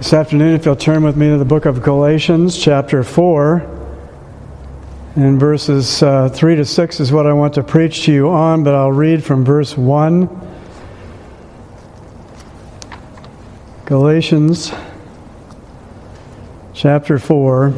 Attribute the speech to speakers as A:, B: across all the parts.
A: This afternoon, if you'll turn with me to the book of Galatians, chapter 4, and verses 3 to 6 is what I want to preach to you on, but I'll read from verse 1. Galatians, chapter 4.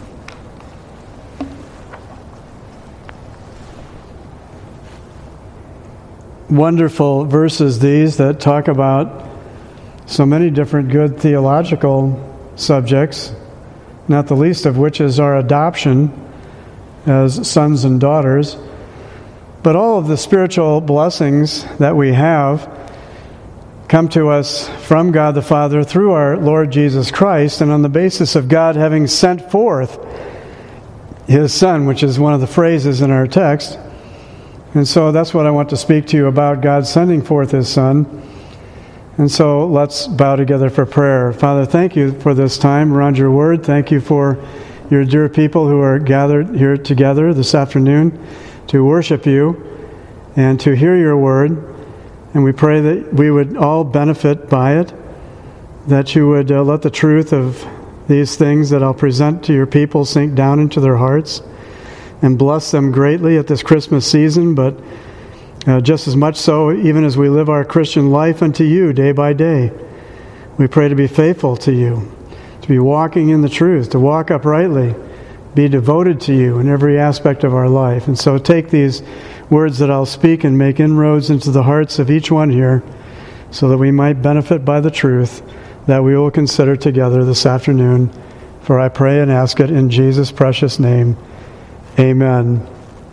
A: Wonderful verses these that talk about so many different good theological subjects, not the least of which is our adoption as sons and daughters. But all of the spiritual blessings that we have come to us from God the Father through our Lord Jesus Christ, and on the basis of God having sent forth His Son, which is one of the phrases in our text. And so that's what I want to speak to you about, God sending forth His Son. And so let's bow together for prayer. Father, thank you for this time around your word. Thank you for your dear people who are gathered here together this afternoon to worship you and to hear your word. And we pray that we would all benefit by it, that you would let the truth of these things that I'll present to your people sink down into their hearts and bless them greatly at this Christmas season, but just as much so even as we live our Christian life unto you day by day. We pray to be faithful to you, to be walking in the truth, to walk uprightly, be devoted to you in every aspect of our life. And so take these words that I'll speak and make inroads into the hearts of each one here so that we might benefit by the truth that we will consider together this afternoon. For I pray and ask it in Jesus' precious name. Amen.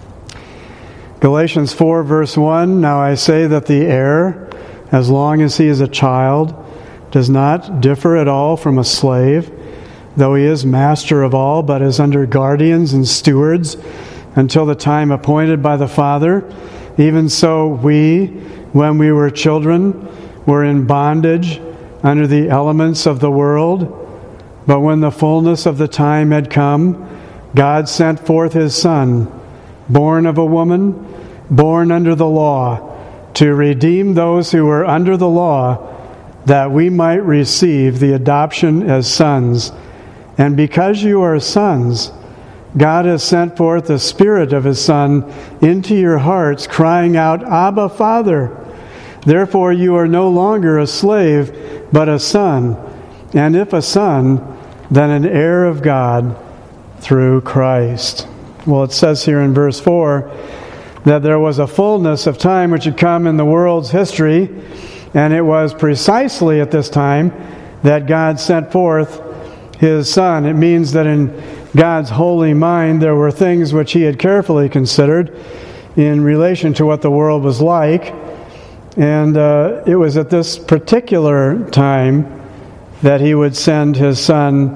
A: Galatians 4, verse 1, Now I say that the heir, as long as he is a child, does not differ at all from a slave, though he is master of all, but is under guardians and stewards until the time appointed by the Father. Even so we, when we were children, were in bondage under the elements of the world. But when the fullness of the time had come, God sent forth His Son, born of a woman, born under the law, to redeem those who were under the law, that we might receive the adoption as sons. And because you are sons, God has sent forth the Spirit of His Son into your hearts, crying out, Abba, Father. Therefore you are no longer a slave, but a son. And if a son, then an heir of God through Christ. Well, it says here in verse 4 that there was a fullness of time which had come in the world's history, and it was precisely at this time that God sent forth His Son. It means that in God's holy mind there were things which He had carefully considered in relation to what the world was like, and it was at this particular time that He would send His Son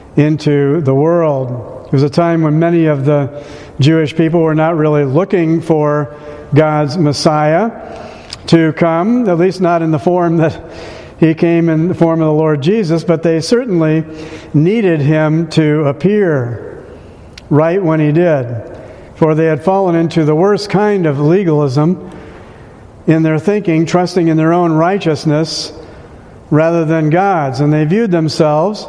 A: into the world. It was a time when many of the Jewish people were not really looking for God's Messiah to come, at least not in the form that He came in the form of the Lord Jesus, but they certainly needed Him to appear right when He did. For they had fallen into the worst kind of legalism in their thinking, trusting in their own righteousness rather than God's. And they viewed themselves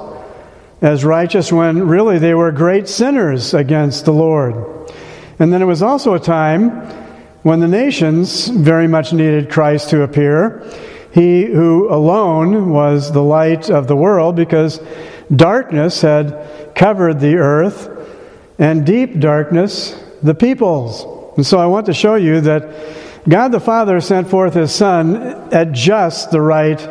A: as righteous when really they were great sinners against the Lord. And then it was also a time when the nations very much needed Christ to appear. He who alone was the light of the world, because darkness had covered the earth and deep darkness the peoples. And so I want to show you that God the Father sent forth His Son at just the right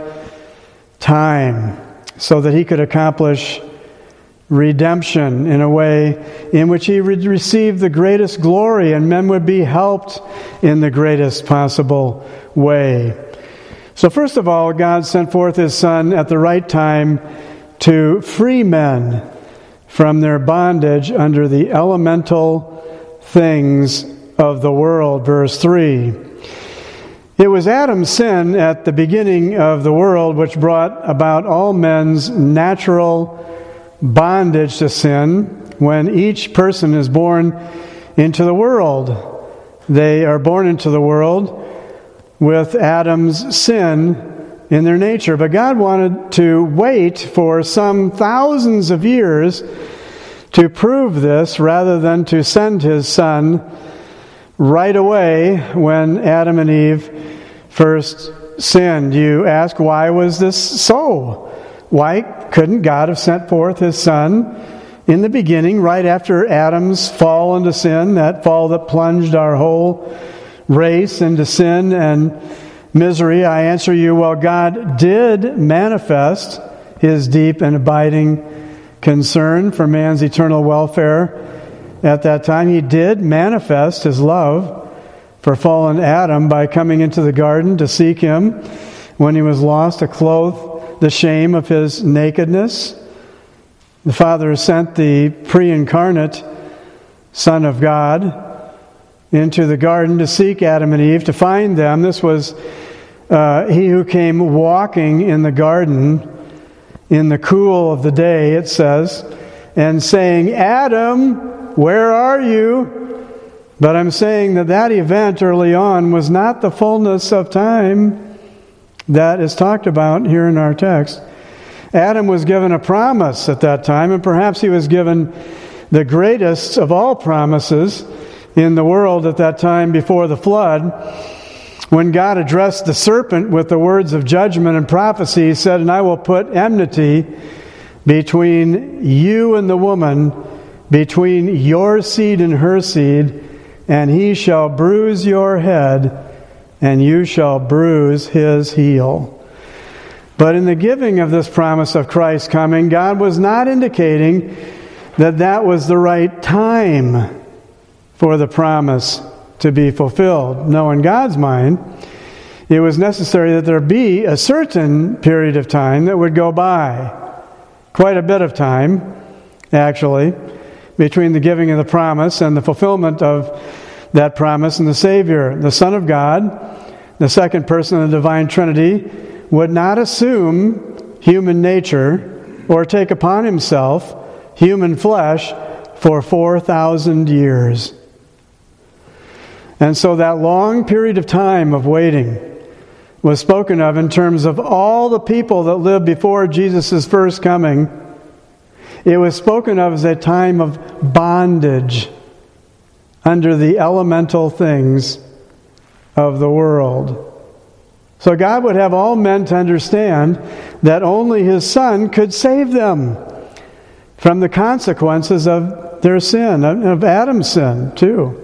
A: time so that He could accomplish redemption in a way in which He would receive the greatest glory and men would be helped in the greatest possible way. So first of all, God sent forth His Son at the right time to free men from their bondage under the elemental things of the world. Verse 3. It was Adam's sin at the beginning of the world which brought about all men's natural bondage to sin. When each person is born into the world, they are born into the world with Adam's sin in their nature. But God wanted to wait for some thousands of years to prove this rather than to send His Son right away when Adam and Eve first sinned. You ask, why was this so? Why couldn't God have sent forth His Son in the beginning, right after Adam's fall into sin, that fall that plunged our whole race into sin and misery? I answer you, well, God did manifest His deep and abiding concern for man's eternal welfare at that time. He did manifest His love for fallen Adam by coming into the garden to seek him when he was lost, to clothe the shame of his nakedness. The Father sent the pre-incarnate Son of God into the garden to seek Adam and Eve, to find them. This was He who came walking in the garden in the cool of the day, it says, and saying, Adam, where are you? But I'm saying that event early on was not the fullness of time that is talked about here in our text. Adam was given a promise at that time, and perhaps he was given the greatest of all promises in the world at that time before the flood. When God addressed the serpent with the words of judgment and prophecy, He said, and I will put enmity between you and the woman, between your seed and her seed, and he shall bruise your head, and you shall bruise his heel. But in the giving of this promise of Christ's coming, God was not indicating that was the right time for the promise to be fulfilled. No, in God's mind, it was necessary that there be a certain period of time that would go by, quite a bit of time, actually, between the giving of the promise and the fulfillment of that promise. And the Savior, the Son of God, the second person of the Divine Trinity, would not assume human nature or take upon Himself human flesh for 4,000 years. And so that long period of time of waiting was spoken of in terms of all the people that lived before Jesus' first coming. It was spoken of as a time of bondage under the elemental things of the world. So God would have all men to understand that only His Son could save them from the consequences of their sin, of Adam's sin too.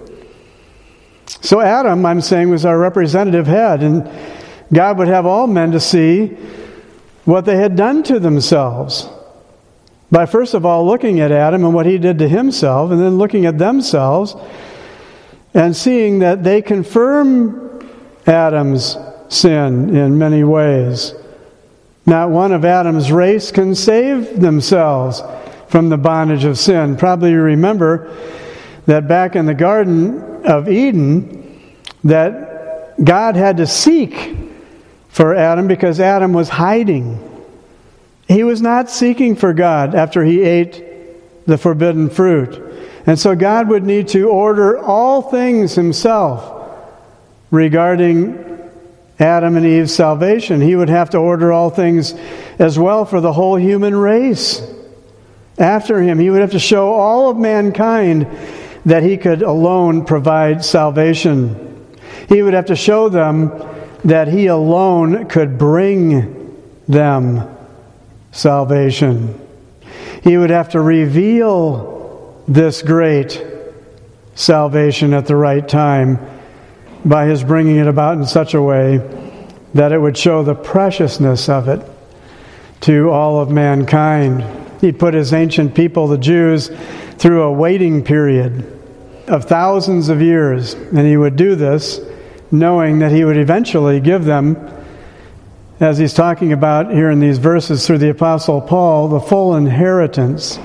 A: So Adam, I'm saying, was our representative head, and God would have all men to see what they had done to themselves by first of all looking at Adam and what he did to himself, and then looking at themselves and seeing that they confirm Adam's sin in many ways. Not one of Adam's race can save themselves from the bondage of sin. Probably you remember that back in the Garden of Eden, that God had to seek for Adam because Adam was hiding. He was not seeking for God after he ate the forbidden fruit. And so God would need to order all things Himself regarding Adam and Eve's salvation. He would have to order all things as well for the whole human race. After Him, He would have to show all of mankind that He could alone provide salvation. He would have to show them that He alone could bring them salvation. He would have to reveal this great salvation at the right time by His bringing it about in such a way that it would show the preciousness of it to all of mankind. He put His ancient people, the Jews, through a waiting period of thousands of years, and He would do this knowing that He would eventually give them, as He's talking about here in these verses through the Apostle Paul, the full inheritance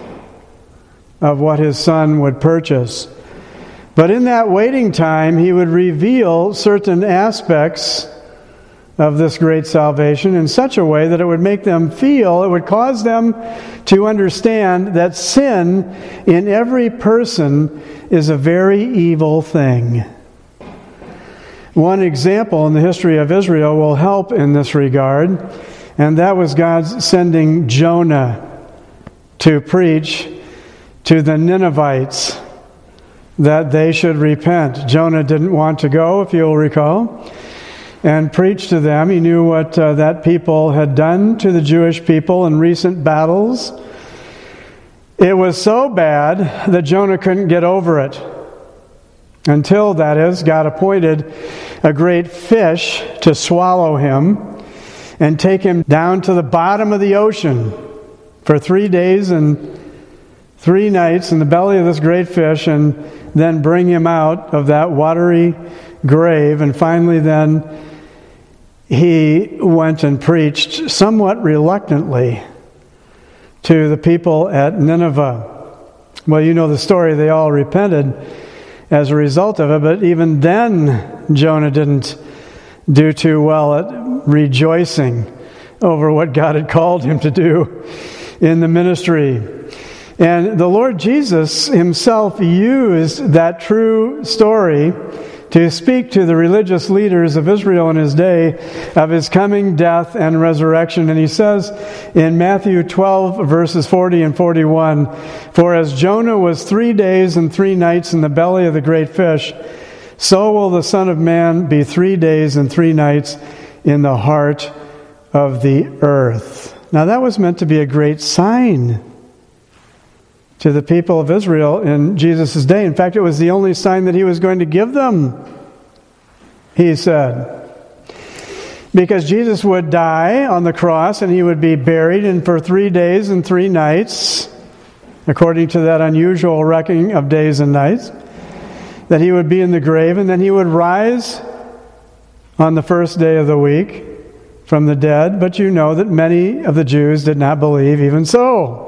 A: of what His Son would purchase. But in that waiting time, He would reveal certain aspects of this great salvation in such a way that it would make them feel, it would cause them to understand that sin in every person is a very evil thing. One example in the history of Israel will help in this regard, and that was God sending Jonah to preach to the Ninevites that they should repent. Jonah didn't want to go, if you'll recall, and preach to them. He knew what that people had done to the Jewish people in recent battles. It was so bad that Jonah couldn't get over it. Until, that is, God appointed a great fish to swallow him and take him down to the bottom of the ocean for 3 days and 3 nights in the belly of this great fish, and then bring him out of that watery grave. And finally then he went and preached somewhat reluctantly to the people at Nineveh. Well, you know the story. They all repented as a result of it, but even then Jonah didn't do too well at rejoicing over what God had called him to do in the ministry. And the Lord Jesus himself used that true story to speak to the religious leaders of Israel in his day of his coming death and resurrection. And he says in Matthew 12, verses 40 and 41, "For as Jonah was 3 days and 3 nights in the belly of the great fish, so will the Son of Man be 3 days and 3 nights in the heart of the earth." Now that was meant to be a great sign to the people of Israel in Jesus' day. In fact, it was the only sign that he was going to give them, he said. Because Jesus would die on the cross and he would be buried, and for 3 days and 3 nights, according to that unusual reckoning of days and nights, that he would be in the grave, and then he would rise on the first day of the week from the dead. But you know that many of the Jews did not believe even so.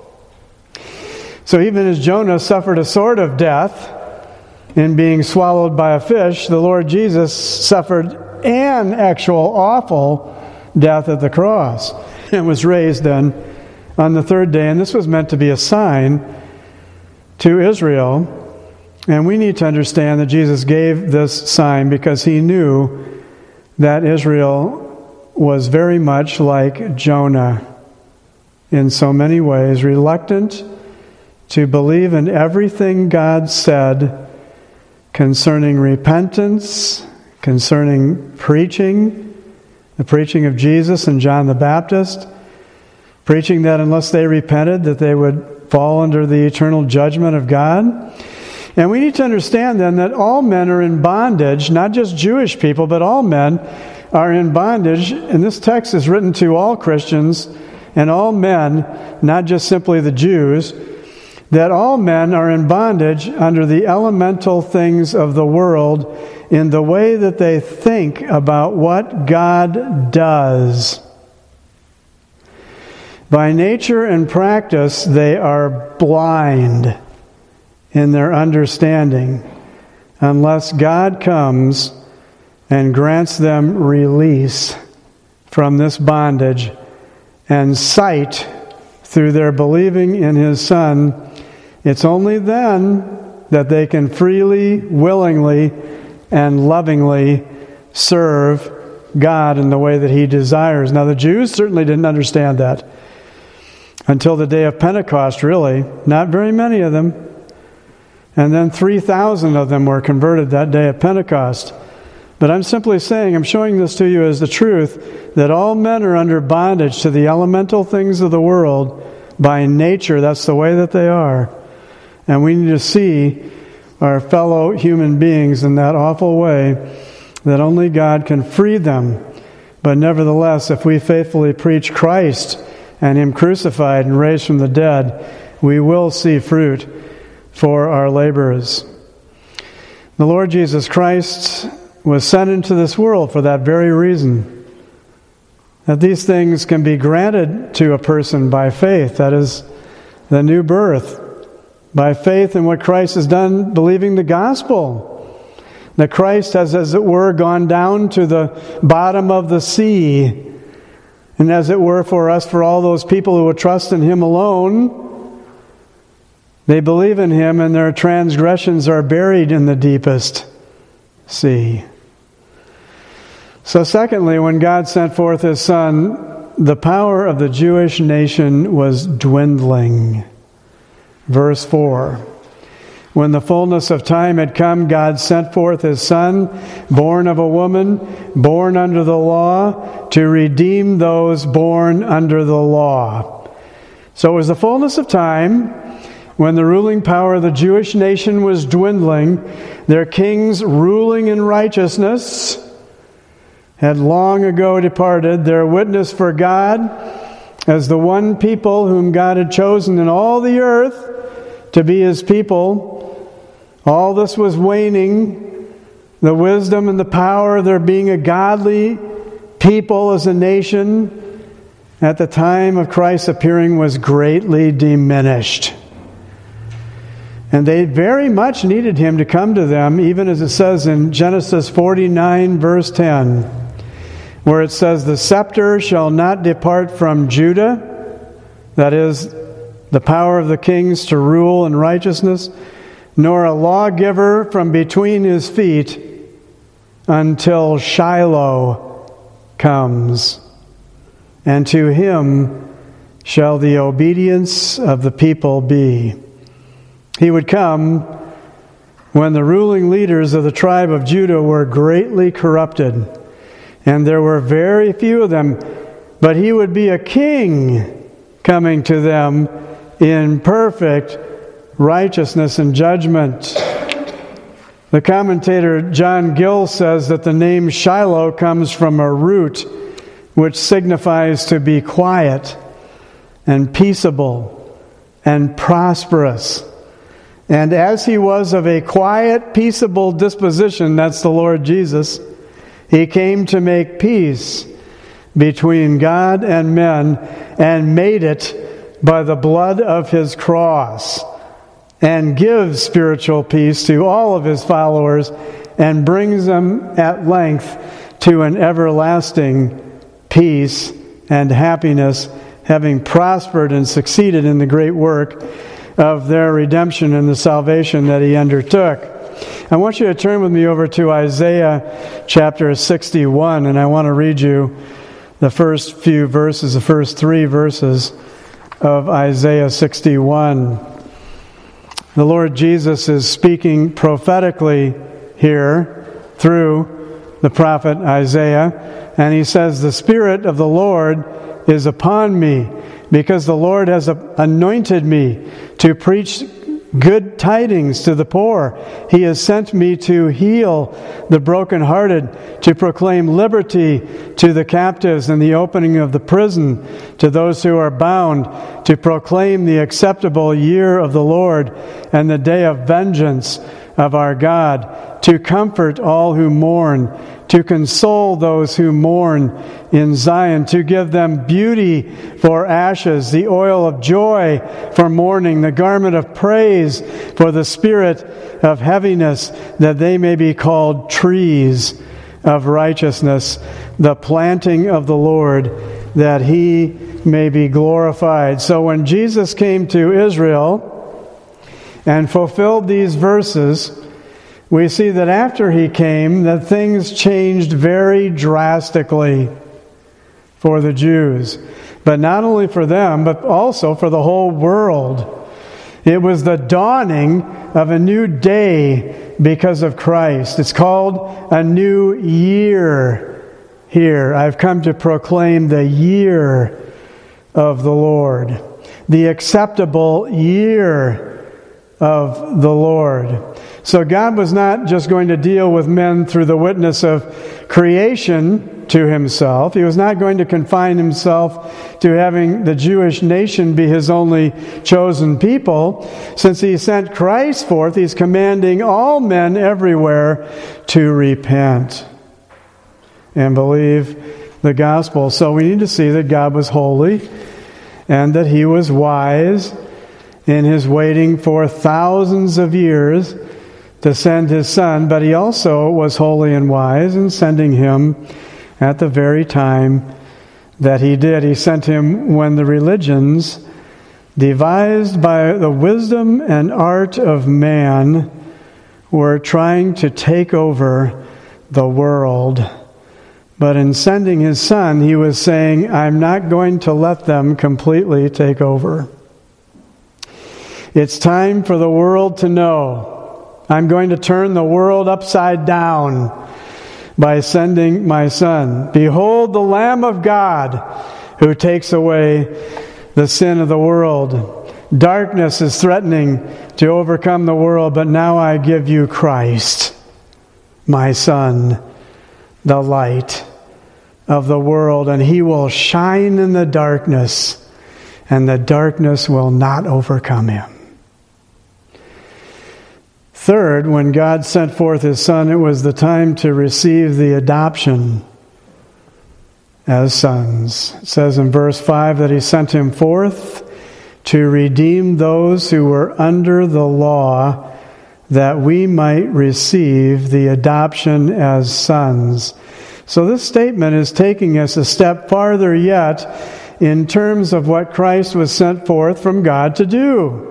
A: So even as Jonah suffered a sort of death in being swallowed by a fish, the Lord Jesus suffered an actual awful death at the cross and was raised then on the 3rd day. And this was meant to be a sign to Israel. And we need to understand that Jesus gave this sign because he knew that Israel was very much like Jonah in so many ways, reluctant to believe in everything God said concerning repentance, concerning preaching, the preaching of Jesus and John the Baptist, preaching that unless they repented, that they would fall under the eternal judgment of God. And we need to understand then that all men are in bondage, not just Jewish people, but all men are in bondage. And this text is written to all Christians and all men, not just simply the Jews, that all men are in bondage under the elemental things of the world in the way that they think about what God does. By nature and practice, they are blind in their understanding unless God comes and grants them release from this bondage and sight through their believing in His Son. It's only then that they can freely, willingly, and lovingly serve God in the way that He desires. Now, the Jews certainly didn't understand that until the day of Pentecost, really. Not very many of them. And then 3,000 of them were converted that day of Pentecost. But I'm simply saying, I'm showing this to you as the truth, that all men are under bondage to the elemental things of the world by nature. That's the way that they are. And we need to see our fellow human beings in that awful way that only God can free them. But nevertheless, if we faithfully preach Christ and Him crucified and raised from the dead, we will see fruit for our labors. The Lord Jesus Christ was sent into this world for that very reason, that these things can be granted to a person by faith. That is the new birth. By faith in what Christ has done, believing the gospel. That Christ has, as it were, gone down to the bottom of the sea. And as it were, for us, for all those people who would trust in Him alone, they believe in Him and their transgressions are buried in the deepest sea. So secondly, when God sent forth His Son, the power of the Jewish nation was dwindling. Verse 4. When the fullness of time had come, God sent forth His Son, born of a woman, born under the law, to redeem those born under the law. So it was the fullness of time when the ruling power of the Jewish nation was dwindling. Their kings ruling in righteousness had long ago departed. Their witness for God as the one people whom God had chosen in all the earth to be His people. All this was waning. The wisdom and the power of there being a godly people as a nation at the time of Christ's appearing was greatly diminished. And they very much needed Him to come to them, even as it says in Genesis 49, verse 10, where it says, "The scepter shall not depart from Judah," that is, the power of the kings to rule in righteousness, "nor a lawgiver from between his feet until Shiloh comes. And to Him shall the obedience of the people be." He would come when the ruling leaders of the tribe of Judah were greatly corrupted, and there were very few of them, but He would be a king coming to them in perfect righteousness and judgment. The commentator John Gill says that the name Shiloh comes from a root which signifies to be quiet and peaceable and prosperous. And as He was of a quiet, peaceable disposition, that's the Lord Jesus, He came to make peace between God and men, and made it by the blood of His cross, and gives spiritual peace to all of His followers, and brings them at length to an everlasting peace and happiness, having prospered and succeeded in the great work of their redemption and the salvation that He undertook. I want you to turn with me over to Isaiah chapter 61, and I want to read you the first few verses, the first 3 verses of Isaiah 61. The Lord Jesus is speaking prophetically here through the prophet Isaiah, and He says, "The Spirit of the Lord is upon me, because the Lord has anointed me to preach good tidings to the poor. He has sent me to heal the brokenhearted, to proclaim liberty to the captives and the opening of the prison to those who are bound, to proclaim the acceptable year of the Lord and the day of vengeance of our God, to comfort all who mourn, to console those who mourn in Zion, to give them beauty for ashes, the oil of joy for mourning, the garment of praise for the spirit of heaviness, that they may be called trees of righteousness, the planting of the Lord, that He may be glorified." So when Jesus came to Israel and fulfilled these verses, we see that after He came, that things changed very drastically for the Jews. But not only for them, but also for the whole world. It was the dawning of a new day because of Christ. It's called a new year here. I've come to proclaim the year of the Lord, the acceptable year of the Lord. So God was not just going to deal with men through the witness of creation to Himself. He was not going to confine Himself to having the Jewish nation be His only chosen people. Since He sent Christ forth, He's commanding all men everywhere to repent and believe the gospel. So we need to see that God was holy and that He was wise in His waiting for thousands of years to send His Son, but He also was holy and wise in sending Him at the very time that He did. He sent Him when the religions, devised by the wisdom and art of man, were trying to take over the world. But in sending his Son, he was saying, I'm not going to let them completely take over. It's time for the world to know. I'm going to turn the world upside down by sending my Son. Behold the Lamb of God who takes away the sin of the world. Darkness is threatening to overcome the world, but now I give you Christ, my Son, the light of the world, and he will shine in the darkness, and the darkness will not overcome him. Third, when God sent forth his Son, it was the time to receive the adoption as sons. It says in verse 5 that he sent him forth to redeem those who were under the law, that we might receive the adoption as sons. So this statement is taking us a step farther yet in terms of what Christ was sent forth from God to do.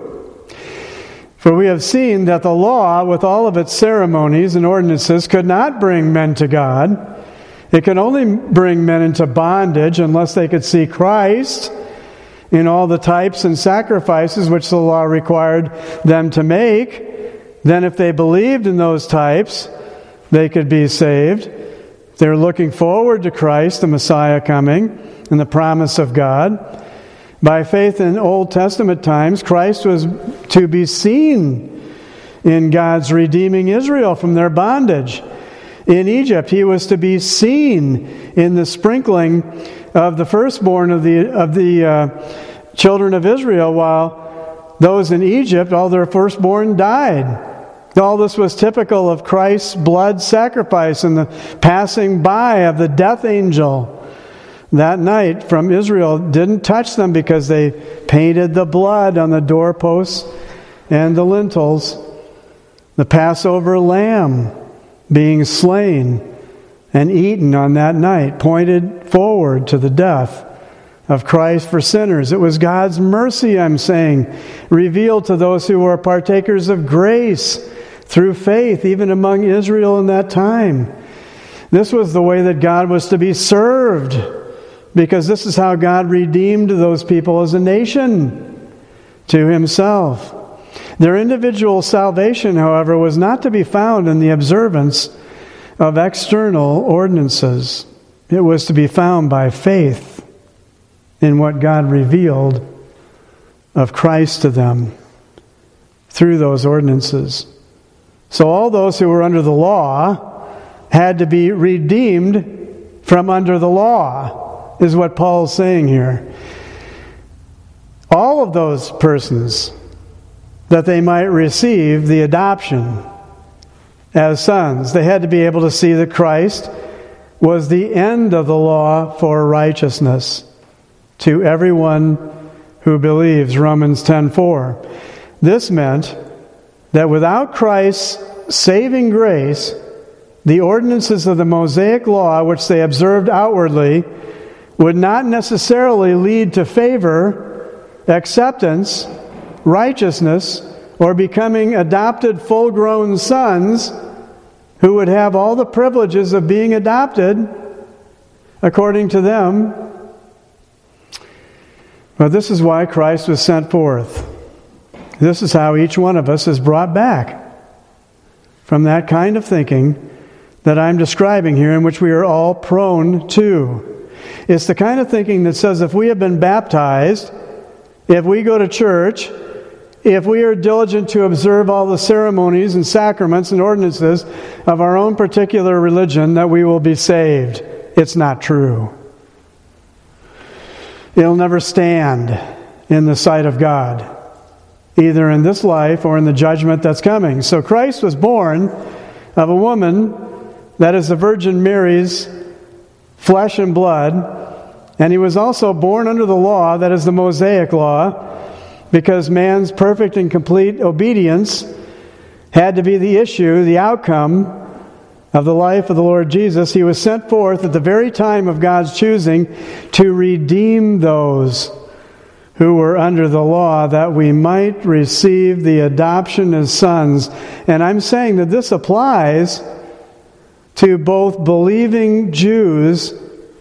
A: For we have seen that the law, with all of its ceremonies and ordinances, could not bring men to God. It could only bring men into bondage unless they could see Christ in all the types and sacrifices which the law required them to make. Then if they believed in those types, they could be saved. They're looking forward to Christ, the Messiah, coming, and the promise of God. By faith in Old Testament times, Christ was to be seen in God's redeeming Israel from their bondage. In Egypt, he was to be seen in the sprinkling of the firstborn of the children of Israel, while those in Egypt, all their firstborn died. All this was typical of Christ's blood sacrifice and the passing by of the death angel that night from Israel. Didn't touch them because they painted the blood on the doorposts and the lintels. The Passover lamb being slain and eaten on that night pointed forward to the death of Christ for sinners. It was God's mercy, I'm saying, revealed to those who were partakers of grace through faith, even among Israel in that time. This was the way that God was to be served, because this is how God redeemed those people as a nation to himself. Their individual salvation, however, was not to be found in the observance of external ordinances. It was to be found by faith in what God revealed of Christ to them through those ordinances. So all those who were under the law had to be redeemed from under the law, is what Paul's saying here. All of those persons, that they might receive the adoption as sons. They had to be able to see that Christ was the end of the law for righteousness to everyone who believes, Romans 10:4. This meant that without Christ's saving grace, the ordinances of the Mosaic law, which they observed outwardly, would not necessarily lead to favor, acceptance, righteousness, or becoming adopted full-grown sons who would have all the privileges of being adopted according to them. But this is why Christ was sent forth. This is how each one of us is brought back from that kind of thinking that I'm describing here, in which we are all prone to. It's the kind of thinking that says if we have been baptized, if we go to church, if we are diligent to observe all the ceremonies and sacraments and ordinances of our own particular religion, that we will be saved. It's not true. It'll never stand in the sight of God, either in this life or in the judgment that's coming. So Christ was born of a woman that is the Virgin Mary's flesh and blood, and he was also born under the law, that is the Mosaic law, because man's perfect and complete obedience had to be the issue, the outcome of the life of the Lord Jesus. He was sent forth at the very time of God's choosing to redeem those who were under the law, that we might receive the adoption as sons. And I'm saying that this applies to both believing Jews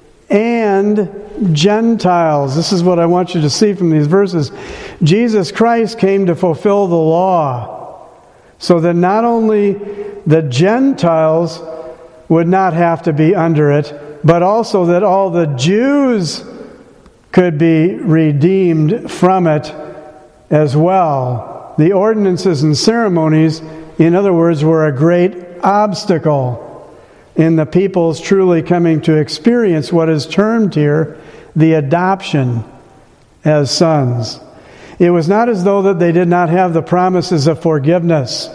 A: and Gentiles. This is what I want you to see from these verses. Jesus Christ came to fulfill the law, so that not only the Gentiles would not have to be under it, but also that all the Jews could be redeemed from it as well. The ordinances and ceremonies, in other words, were a great obstacle in the people's truly coming to experience what is termed here the adoption as sons. It was not as though that they did not have the promises of forgiveness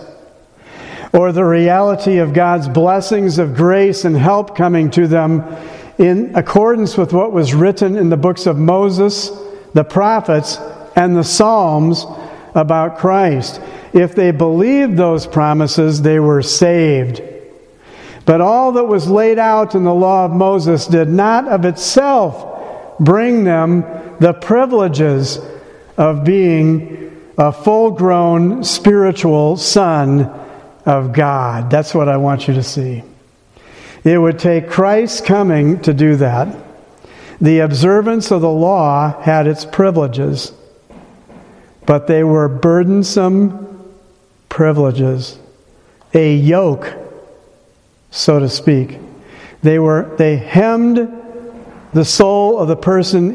A: or the reality of God's blessings of grace and help coming to them in accordance with what was written in the books of Moses, the prophets, and the Psalms about Christ. If they believed those promises, they were saved. But all that was laid out in the law of Moses did not of itself bring them the privileges of being a full-grown spiritual son of God. That's what I want you to see. It would take Christ's coming to do that. The observance of the law had its privileges, but they were burdensome privileges, a yoke, so to speak. They hemmed the soul of the person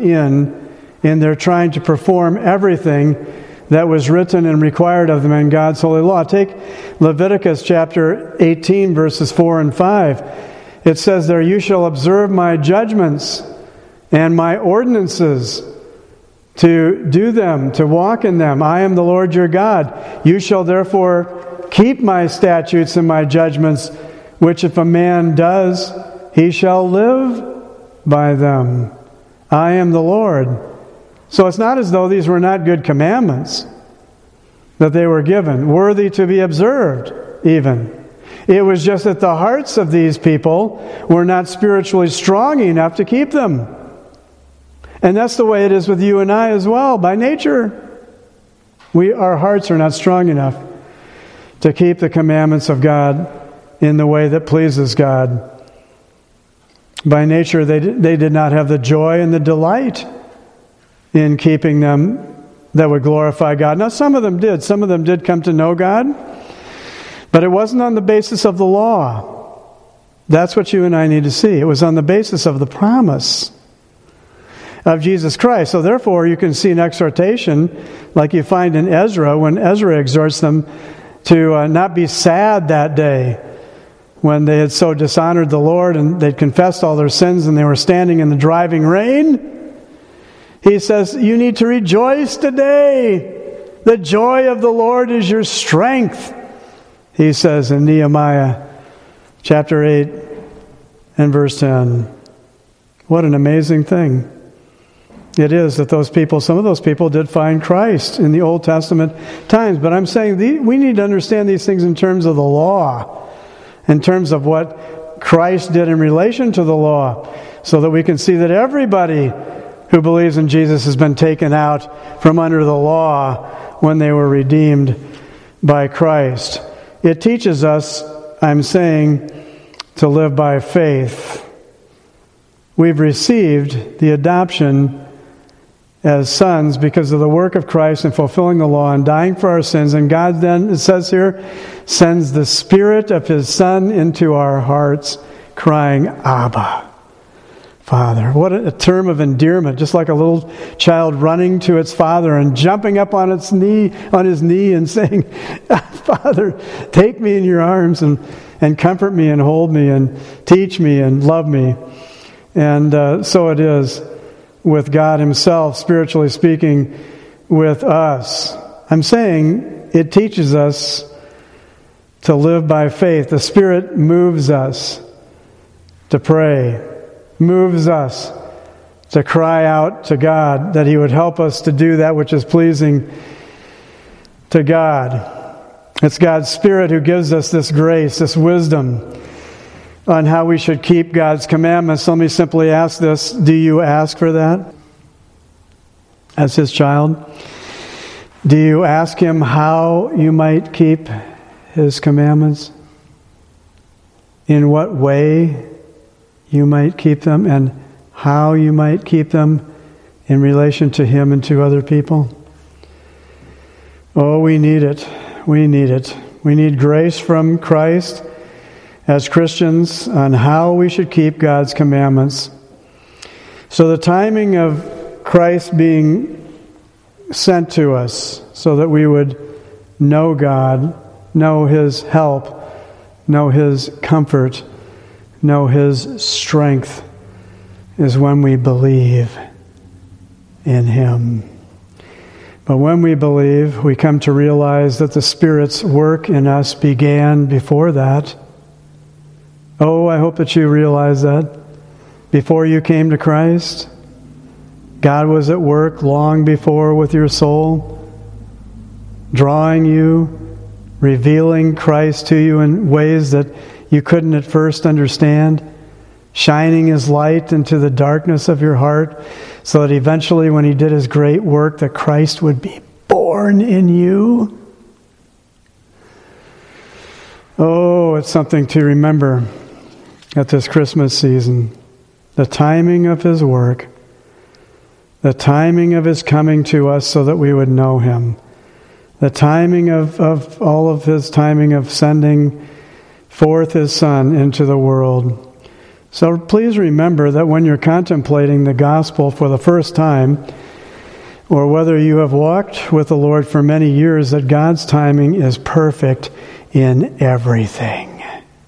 A: in their trying to perform everything that was written and required of them in God's holy law. Take Leviticus chapter 18, verses 4 and 5. It says there, "You shall observe my judgments and my ordinances, to do them, to walk in them. I am the Lord your God. You shall therefore keep my statutes and my judgments, which if a man does, he shall live by them. I am the Lord." So it's not as though these were not good commandments that they were given, worthy to be observed even. It was just that the hearts of these people were not spiritually strong enough to keep them. And that's the way it is with you and I as well, by nature. Our hearts are not strong enough to keep the commandments of God in the way that pleases God. By nature, they did not have the joy and the delight in keeping them that would glorify God. Now, some of them did. Some of them did come to know God. But it wasn't on the basis of the law. That's what you and I need to see. It was on the basis of the promise of Jesus Christ. So therefore, you can see an exhortation like you find in Ezra, when Ezra exhorts them to not be sad that day when they had so dishonored the Lord and they'd confessed all their sins and they were standing in the driving rain. He says, you need to rejoice today. The joy of the Lord is your strength, he says in Nehemiah chapter 8 and verse 10. What an amazing thing it is that some of those people did find Christ in the Old Testament times. But I'm saying we need to understand these things in terms of the law, in terms of what Christ did in relation to the law, so that we can see that everybody who believes in Jesus has been taken out from under the law when they were redeemed by Christ. It teaches us, I'm saying, to live by faith. We've received the adoption as sons because of the work of Christ in fulfilling the law and dying for our sins. And God then, it says here, sends the Spirit of His Son into our hearts, crying, Abba, Father. What a term of endearment, just like a little child running to its father and jumping up on his knee and saying, Father, take me in your arms and comfort me and hold me and teach me and love me. And so it is with God Himself, spiritually speaking, with us. I'm saying it teaches us to live by faith. The Spirit moves us to pray, moves us to cry out to God that He would help us to do that which is pleasing to God. It's God's Spirit who gives us this grace, this wisdom on how we should keep God's commandments. Let me simply ask this. Do you ask for that as His child? Do you ask Him how you might keep His commandments? in what way you might keep them and how you might keep them in relation to Him and to other people? Oh, we need it. We need it. We need grace from Christ as Christians on how we should keep God's commandments. So the timing of Christ being sent to us so that we would know God, know His help, know His comfort, know His strength, is when we believe in Him. But when we believe, we come to realize that the Spirit's work in us began before that. Oh, I hope that you realize that. Before you came to Christ, God was at work long before with your soul, drawing you, revealing Christ to you in ways that you couldn't at first understand, shining His light into the darkness of your heart, so that eventually when He did His great work, that Christ would be born in you. Oh, it's something to remember at this Christmas season. The timing of His work, the timing of His coming to us so that we would know Him, the timing of all of His timing of sending forth His Son into the world. So please remember that when you're contemplating the gospel for the first time, or whether you have walked with the Lord for many years, that God's timing is perfect in everything.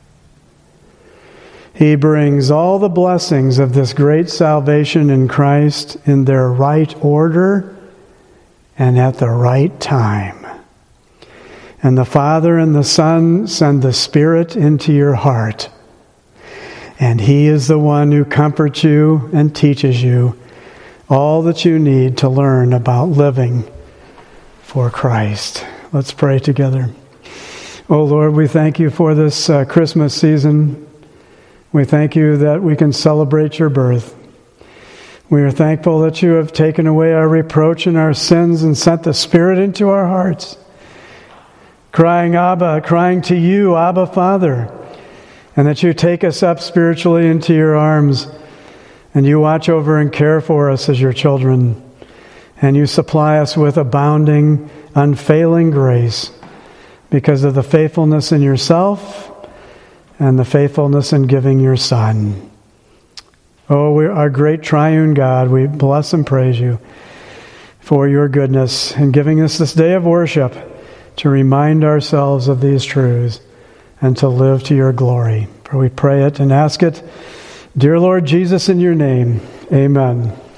A: He brings all the blessings of this great salvation in Christ in their right order and at the right time. And the Father and the Son send the Spirit into your heart. And He is the one who comforts you and teaches you all that you need to learn about living for Christ. Let's pray together. Oh Lord, we thank You for this Christmas season. We thank You that we can celebrate Your birth. We are thankful that You have taken away our reproach and our sins and sent the Spirit into our hearts, crying to You, Abba, Father, and that You take us up spiritually into Your arms, and You watch over and care for us as Your children, and You supply us with abounding, unfailing grace because of the faithfulness in Yourself and the faithfulness in giving Your Son. Oh, our great triune God, we bless and praise You for Your goodness in giving us this day of worship to remind ourselves of these truths and to live to Your glory. For we pray it and ask it, dear Lord Jesus, in Your name. Amen.